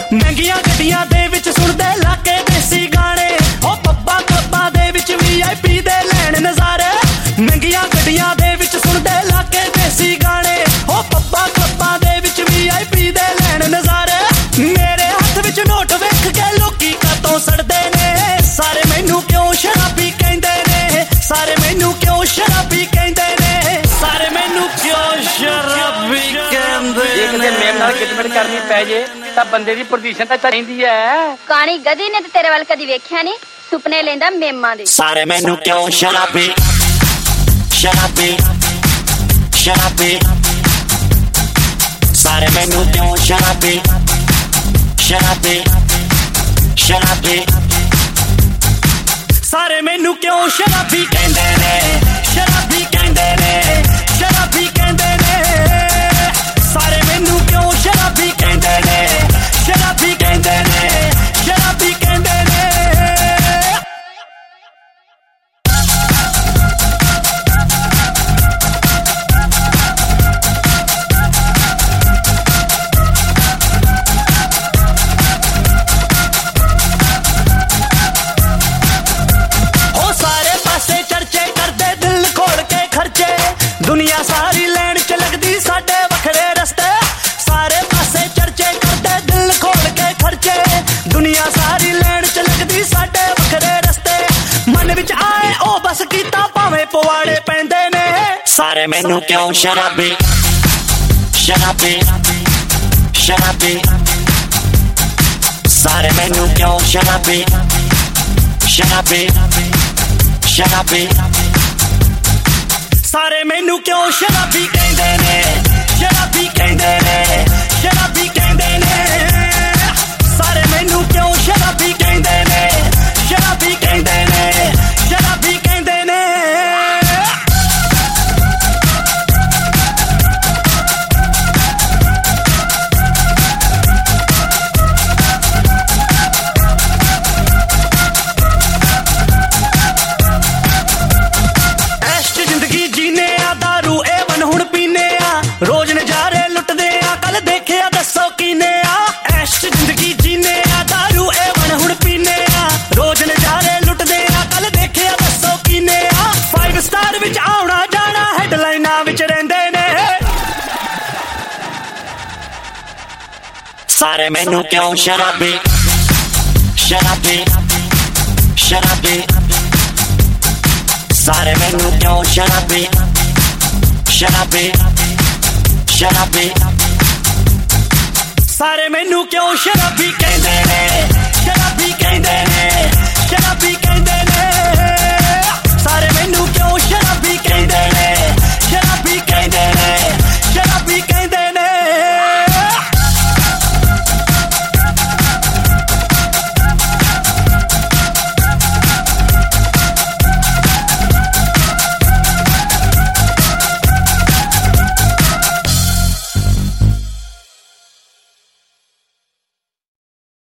ਮਹਿੰਗੀਆਂ ਗੱਡੀਆਂ ਦੇ ਵਿੱਚ ਸੁਣਦੇ ਲਾਕੇ ਦੇਸੀ ਗਾਣੇ ਉਹ ਪੱਬਾਂ ਕਲੱਬਾਂ ਦੇ ਵਿੱਚ VIP ਦੇ ਲੈਣ ਨਜ਼ਾਰੇ ਮਹਿੰਗੀਆਂ ਗੱਡੀਆਂ ਦੇ ਵਿੱਚ ਸੁਣਦੇ ਲਾਕੇ ਦੇਸੀ ਗਾਣੇ ਉਹ ਪੱਬਾਂ ਕਲੱਬਾਂ ਦੇ ਵਿੱਚ VIP ਦੇ ਲੈਣ ਨਜ਼ਾਰੇ ਮੇਰੇ ਹੱਥ ਵਿੱਚ ਨੋਟ ਵੇਖ ਕੇ ਲੋਕੀ ਕਾਤੋਂ ਸੜਦੇ ਨੇ ਸਾਰੇ ਮੈਨੂੰ ਕਿਉਂ ਸ਼ਰਾਬੀ ਕਹਿੰਦੇ ਨੇ ਸਾਰੇ ਮੈਨੂੰ ਕਿਉਂ ਸ਼ਰਾਬੀ ਕਹਿੰਦੇ ਨੇ ਸਾਰੇ ਮੈਨੂੰ ਕਿਉਂ ਸ਼ਰਾਬੀ ਕਹਿੰਦੇ ਨੇ ਜੇ ਕਿਤੇ ਮੇਰੇ ਨਾਲ ਕਿਡਮੈਟ ਕਰਨੀ ਪੈ ਜੇ ਤਾਂ ਬੰਦੇ ਦੀ ਪੋਜੀਸ਼ਨ ਤਾਂ ਚਾਹੀਦੀ ਹੈ ਕਾਣੀ ਗਦੀ ਨੇ ਤੇ ਤੇਰੇ ਵੱਲ ਕਦੀ ਵੇਖਿਆ ਨਹੀਂ ਸੁਪਨੇ ਲੈਂਦਾ ਮੇਮਾਂ ਦੇ ਸਾਰੇ ਮੈਨੂੰ ਕਿਉਂ ਸ਼ਰਾਬੀ ਸ਼ਰਾਬੀ ਸ਼ਰਾਬੀ ਸਾਰੇ ਮੈਨੂੰ ਕਿਉਂ ਸ਼ਰਾਬੀ ਸ਼ਰਾਬੀ ਸ਼ਰਾਬੀ ਸਾਰੇ ਮੈਨੂੰ ਕਿਉਂ ਸ਼ਰਾਬੀ ਕਹਿੰਦੇ ਨੇ ਸ਼ਰਾਬੀ ਕਹਿੰਦੇ ਨੇ ਸ਼ਰਾਬੀ ਕਹਿੰਦੇ ਨੇ ਸਾਰੇ ਮੈਨੂੰ ਕਿਉਂ ਸ਼ਰਾਬੀ ਕਹਿੰਦੇ ਨੇ ਸ਼ਰਾਬੀ ਕਹਿੰਦੇ ਨੇ ਸ਼ਰਾਬੀ ਕਹਿੰਦੇ ਨੇ ਦੁਨੀਆ ਸਾਰੀ ਲੈਣ ਚ ਲੱਗਦੀ ਸਾਡੇ ਵੱਖਰੇ ਰਸਤੇ ਸਾਰੇ ਪਾਸੇ ਚਰਚੇ ਕਰਦੇ ਦਿਲ ਖੋਲ ਕੇ ਖਰਚੇ ਦੁਨੀਆ ਸਾਰੀ ਲੈਣ ਚ ਲੱਗਦੀ ਸਾਡੇ ਵੱਖਰੇ ਰਸਤੇ ਮਨ ਵਿੱਚ ਆਏ ਉਹ ਬਸ ਕੀਤਾ ਭਾਵੇਂ ਪਵਾੜੇ ਪੈਂਦੇ ਨੇ ਸਾਰੇ ਮੈਨੂੰ ਕਿਉਂ ਸ਼ਰਾਬੀ ਸ਼ਰਾਬੀ ਸ਼ਰਾਬੀ ਸਾਰੇ ਮੈਨੂੰ ਕਿਉਂ ਸ਼ਰਾਬੀ ਸ਼ਰਾਬੀ ਸ਼ਰਾਬੀ ਸਾਰੇ ਮੈਨੂੰ ਕਿਉਂ ਸ਼ਰਾਬੀ ਕਹਿੰਦੇ ਨੇ ਸ਼ਰਾਬੀ ਕਹਿੰਦੇ ਨੇ ਸ਼ਰਾਬੀ ਕਹਿੰਦੇ ਨੇ ਸਾਰੇ ਮੈਨੂੰ ਕਿਉਂ ਸ਼ਰਾਬੀ ਕਹਿੰਦੇ ਨੇ ਸ਼ਰਾਬੀ ਕਹਿੰਦੇ ਨੇ ਸ਼ਰਾਬੀ ਕਹਿੰਦੇ ਨੇ ਰੋਜ਼ ਨਜ਼ਾਰੇ ਲੁੱਟਦੇ ਆ ਕੱਲ ਦੇਖਿਆ ਦੱਸੋ ਕੀਨੇ ਆ ਐਸ਼ ਜ਼ਿੰਦਗੀ ਜੀਨੇ ਆ ਦਾਰੂ ਇਹ ਵਣ ਹੁਣ ਪੀਨੇ ਆ ਰੋਜ਼ ਨਜ਼ਾਰੇ ਲੁੱਟਦੇ ਆ ਕੱਲ ਦੇਖਿਆ ਦੱਸੋ ਕੀਨੇ ਆ 5 ਸਟਾਰ ਵਿੱਚ ਆਉਣਾ ਜਾਣਾ ਹੈਡਲਾਈਨਾਂ ਵਿੱਚ ਰਹਿੰਦੇ ਨੇ ਸਾਰੇ ਮੈਨੂੰ ਕਿਉਂ ਸ਼ਰਾਬੀ ਸ਼ਰਾਬੀ ਸ਼ਰਾਬੀ ਸਾਰੇ ਮੈਨੂੰ ਕਿਉਂ ਸ਼ਰਾਬੀ ਸ਼ਰਾਬੀ ਸ਼ਰਾਬੀ ਸਾਰੇ ਮੈਨੂੰ ਕਿਉਂ ਸ਼ਰਾਬੀ ਕਹਿੰਦੇ ਨੇ ਸ਼ਰਾਬੀ ਕਹਿੰਦੇ ਨੇ ਸ਼ਰਾਬੀ